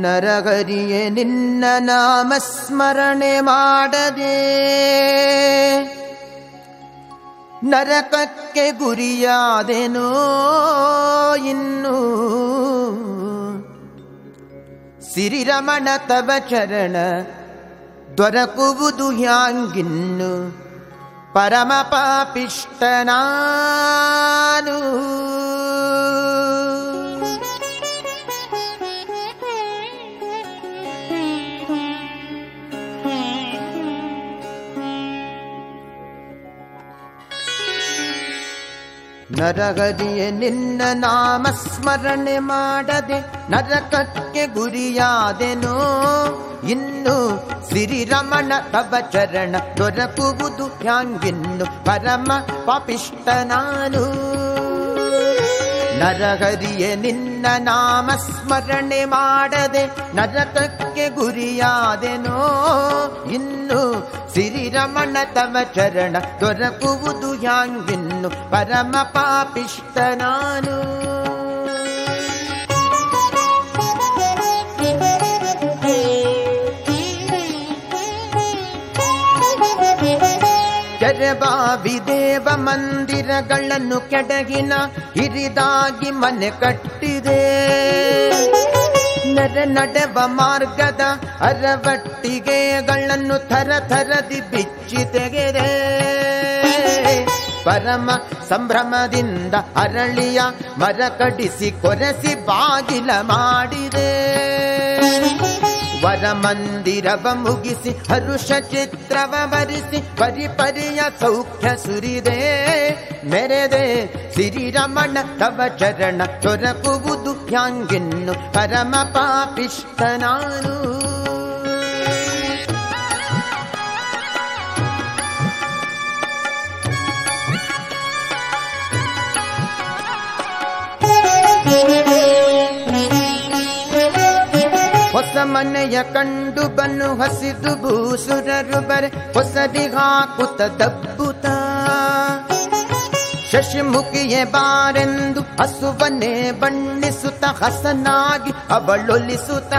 ನರಹರಿಯೇ ನಿನ್ನ ನಾಮಸ್ಮರಣೆ ಮಾಡದೆ ನರಕಕ್ಕೆ ಗುರಿಯಾದೆನೋ ಇನ್ನು ಸಿರಿರಮಣ ತವ ಚರಣ ದೊರಕುವುದು ಹ್ಯಾಂಗಿನ್ನು ಪರಮ ಪಾಪಿಷ್ಠನಾನು ನರಹರಿಯೇ ನಿನ್ನ ನಾಮಸ್ಮರಣೆ ಮಾಡದೆ ನರಕಕ್ಕೆ ಗುರಿಯಾದೆನೋ ಇನ್ನು ಸಿರಿರಮಣ ತವ ಚರಣ ದೊರಕುವುದು ಹ್ಯಾಂಗಿನ್ನು ಪರಮ ಪಾಪಿಷ್ಠನಾನು ನರಹರಿಯೇ ನಿನ್ನ ನಾಮಸ್ಮರಣೆ ಮಾಡದೆ ನರಕಕ್ಕೆ ಗುರಿಯಾದೆನೋ ಇನ್ನು ಸಿರಿರಮಣ ತವ ಚರಣ ದೊರಕುವುದು ಹ್ಯಾಂಗಿನ್ನು ಪರಮ ಪಾಪಿಷ್ಠನಾನು ಕೆರೆಬಾವಿ ದೇವ ಮಂದಿರಗಳನ್ನು ಕೆಡಗಿನ ಹಿರಿದಾಗಿ ಮನೆ ಕಟ್ಟಿದೆ ನಡೆವ ಮಾರ್ಗದ ಅರವಟ್ಟಿಗೆಗಳನ್ನು ಥರದಿ ಬಿಚ್ಚಿ ತೆಗೆದೆ ಪರಮ ಸಂಭ್ರಮದಿಂದ ಅರಳಿಯ ಮರ ಕಡಿಸಿ ಕೊರೆಸಿ ಬಾಗಿಲ ಮಾಡಿದೆ ವರ ಮಂದಿರವ ಮುಗಿಸಿ ಹರುಷ ಚಿತ್ರವ ಬರಿಸಿ ಪರಿಪರಿಯ ಸೌಖ್ಯ ಸುರಿದೆ ಮೆರೆದೆ ಸಿರಿರಮಣ ತವ ಚರಣ ದೊರಕುವುದು ಹ್ಯಾಂಗಿನ್ನು ಪರಮ ಪಾಪಿಷ್ಠನಾನು ಹೊಸ ಮನೆಯ ಕಂಡು ಬನ್ನು ಹಸಿದು ಭೂಸುರರು ಬರೆ ಹೊಸದಿ ಹಾಕುತ್ತ ದಬ್ಬುತ್ತ ಶಶಿಮುಖಿಯೇ ಬಾರೆಂದು ಹಸುವನ್ನೇ ಬಣ್ಣಿಸುತ್ತ ಹಸನಾಗಿ ಅವಳೊಲಿಸುತ್ತ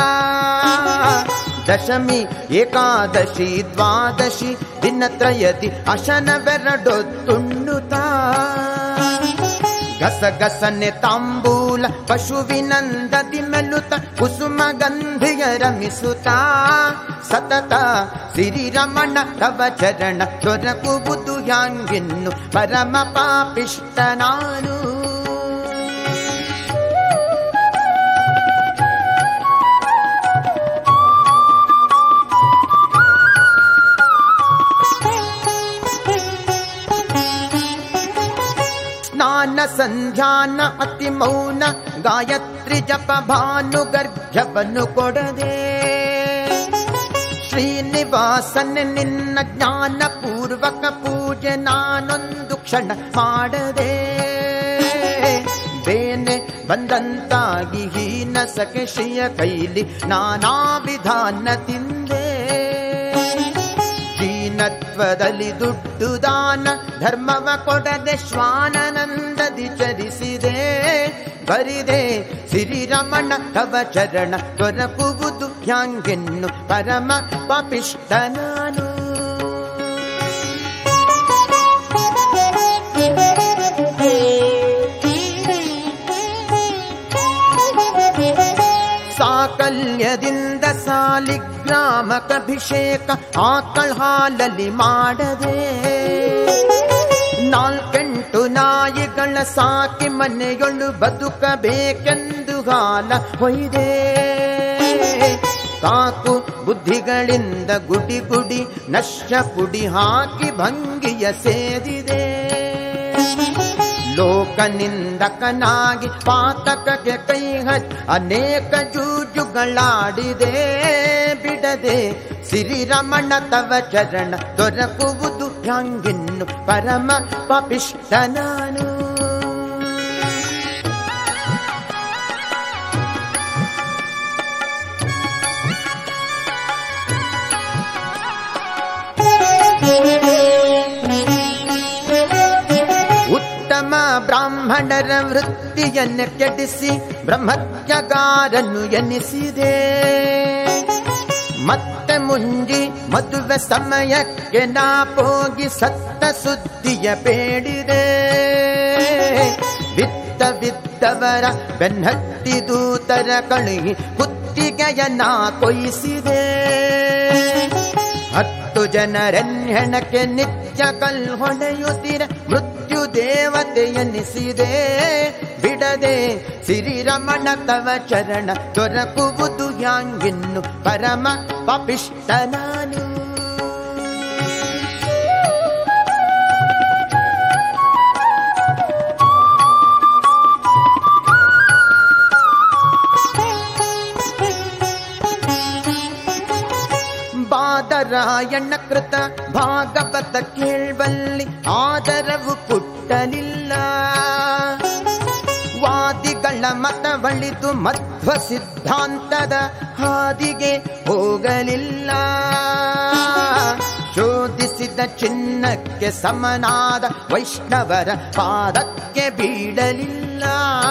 ದಶಮಿ ಏಕಾದಶಿ ದ್ವಾದಶಿ ದಿನತ್ರಯದಿ ಅಶನವೆರಡೊತ್ತುಣ್ಣುತ್ತ ಗಸಗಸನೆ ತಾಂಬೂಲ ಪಶುವಿನಂದದಿ ಮೆಲ್ಲುತ್ತ ಕುಸುಮ ಗಂಧಿಯ ರಮಿಸುತ್ತ ಸತತ ಸಿರಿರಮಣ ತವ ಚರಣ ದೊರಕುವುದು ಹ್ಯಾಂಗಿನ್ನು ಪರಮ ಪಾಪಿಷ್ಠನಾನು ಸ್ನಾನ ಸಂಧ್ಯಾನ ಅತಿ ಮೌನ ಗಾಯತ್ರಿ ಜಪ ಭಾನುಗರ್ಭವನ್ನು ಕೊಡದೆ ಶ್ರೀನಿವಾಸನ ನಿನ್ನ ಜ್ಞಾನ ಪೂರ್ವಕ ಪೂಜೆ ನಾನೊಂದು ಕ್ಷಣ ಮಾಡದೆ ಬೇನೆ ಬಂದಂತಾಗಿ ಹೀನ ಸಖಿಯ ಕೈಲಿ ನಾನಾ ವಿಧಾನ ತಿಂದೆ ದೀನತ್ವದಲ್ಲಿ ದುಡ್ಡು ದಾನ ಧರ್ಮವ ಕೊಡದೆ ಶ್ವಾನನಂದದಿ ಚರಿಸಿದೆ ಬರಿದೆ ಸಿರಿರಮಣ ತವ ಚರಣ ದೊರಕುವುದು ಹ್ಯಾಂಗಿನ್ನು ಪರಮ ಪಾಪಿಷ್ಠನಾನು ಸಾಕಲ್ಯದಿಂದ ಸಾಲಿಗ್ರಾಮಕಭಿಷೇಕ ಆಕಳ ಹಾಲಲ್ಲಿ ಮಾಡದೆ ನಾಲ್ಕೆಂಟು ನಾಯಿಗಳ ಸಾಕಿ ಮನೆಯೊಳು ಬದುಕಬೇಕೆಂದು ಹಾಲ ಹೊಯ್ದೆ ಕಾಕು ಬುದ್ಧಿಗಳಿಂದ ಗುಡಿ ಗುಡಿ ನಶ್ಯ ಪುಡಿ ಹಾಕಿ ಭಂಗಿಯ ಸೇದಿದೆ ಲೋಕನಿಂದಕನಾಗಿ ಪಾತಕಕ್ಕೆ ಕೈ ಹಚ್ಚಿ ಅನೇಕ ಜೂಜುಗಳಾಡಿದೆ ಬಿಡದೆ ಸಿರಿರಮಣ ತವ ಚರಣ ದೊರಕುವುದು ಹ್ಯಾಂಗಿನ್ನು ಪರಮ ಪಾಪಿಷ್ಠನಾನು ಬ್ರಾಹ್ಮಣರ ವೃತ್ತಿಯನ್ನು ಕೆಡಿಸಿ ಬ್ರಹ್ಮತ್ಯಗಾರನು ಎನಿಸಿದೆ. ಮತ್ತೆ ಮುಂಜಿ ಮದುವೆ ಸಮಯಕ್ಕೆ ನಾ ಹೋಗಿ ಸತ್ತ ಸುದ್ದಿಯ ಬೇಡಿದೆ. ವಿದ್ದವರ ಬೆನ್ನಟ್ಟಿ ದೂತರ ಕಳುಹಿ ಕುತ್ತಿಗೆಯ ನಾ ಕೊಯ್ಸಿದೆ. 10 ಜನರೆನ್ನೆಣಕ್ಕೆ ನಿತ್ಯ ಕಲ್ಹೊಳೆಯುತ್ತಿರ ಮೃತ್ಯು ದೇವತೆ ಎನಿಸಿದೆ. ಬಿಡದೆ ಸಿರಿರಮಣ ತವ ಚರಣ ದೊರಕುವುದು ಯಾಂಗಿನ್ನು ಪರಮ ಪಾಪಿಷ್ಟ ನಾನು. ಬಾದರಾಯಣ ಕೃತ ಭಾಗವತ ಕೇಳ್ಬಲ್ಲಿ ಆದರವು ಪುಟ್ಟಲಿಲ್ಲ. ವಾದಿಗಳ ಮತವಳಿದು ಮಧ್ವ ಸಿದ್ಧಾಂತದ ಹಾದಿಗೆ ಹೋಗಲಿಲ್ಲ. ಶೋಧಿಸಿದ ಚಿನ್ನಕ್ಕೆ ಸಮನಾದ ವೈಷ್ಣವರ ಪಾದಕ್ಕೆ ಬೀಳಲಿಲ್ಲ.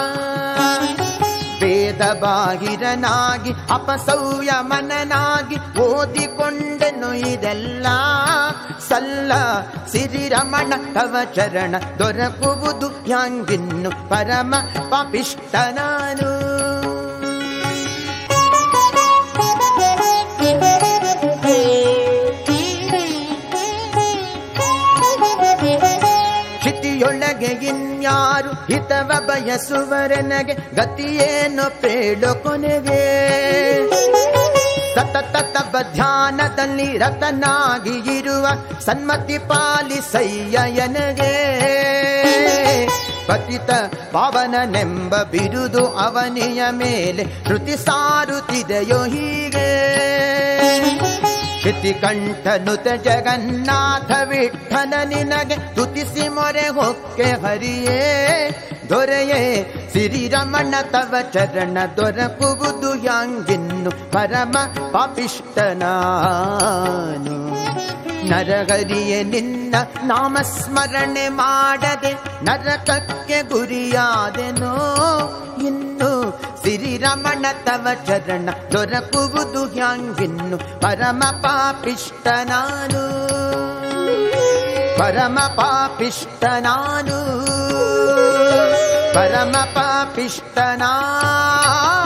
ವೇದ ಬಾಹಿರನಾಗಿ ಅಪಸೌಯಮನನಾಗಿ ಓದಿಕೊಂಡೆನು ಇದೆಲ್ಲ ಸಲ್ಲ. ಸಿರಿರಮಣ ತವ ಚರಣ ದೊರಕುವುದು ಯಾಂಗಿನ್ನು ಪರಮ ಪಾಪಿಷ್ಟ ನಾನು. ಕ್ಷಿತಿಯೊಳಗೆ ಇನ್ಯಾರು ಹಿತವ ಬಯಸುವರೆನಗೆ ಗತಿಯೇನು ಪೇಳು ಕೊನೆಗೆ. ಸತತ ತವ ಧ್ಯಾನದಲ್ಲಿ ರತನಾಗಿ ಇರುವ ಸನ್ಮತಿ ಪಾಲಿಸಯ್ಯನಗೆ. ಪತಿತ ಪಾವನನೆಂಬ ಬಿರುದು ಅವನಿಯ ಮೇಲೆ ಶ್ರುತಿ ಸಾರುತ್ತಿದೆಯೋ ಹೀಗೆ. ಶ್ರುತಿಕಂಠನುತ ಜಗನ್ನಾಥ ವಿಠಲ ನಿನಗೆ ತುತಿಸಿ ಮೊರೆ ಹೊಕ್ಕೆ ಹರಿಯೇ. ದೊರೆಯೇ ಸಿರಿರಮಣ ತವ ಚರಣ ದೊರಕುವುದು ಯಾಂಗಿನ್ನು ಪರಮ ಪಾಪಿಷ್ಟ ನಾನು. ನರಹರಿಯೇ ನಿನ್ನ ನಾಮಸ್ಮರಣೆ ಮಾಡದೆ ನರಕಕ್ಕೆ ಗುರಿಯಾದೆನೋ. ಇನ್ನು ಸಿರಿರಮಣ ತವ ಚರಣ ದೊರಕುವುದು ಯಾಂಗಿನ್ನು ಪರಮ ಪಾಪಿಷ್ಟ ನಾನು. ಪರಮ ಪಾಪಿಷ್ಟ ನಾನು. ಪರಮ ಪಾಪಿಷ್ಟ ನಾನು.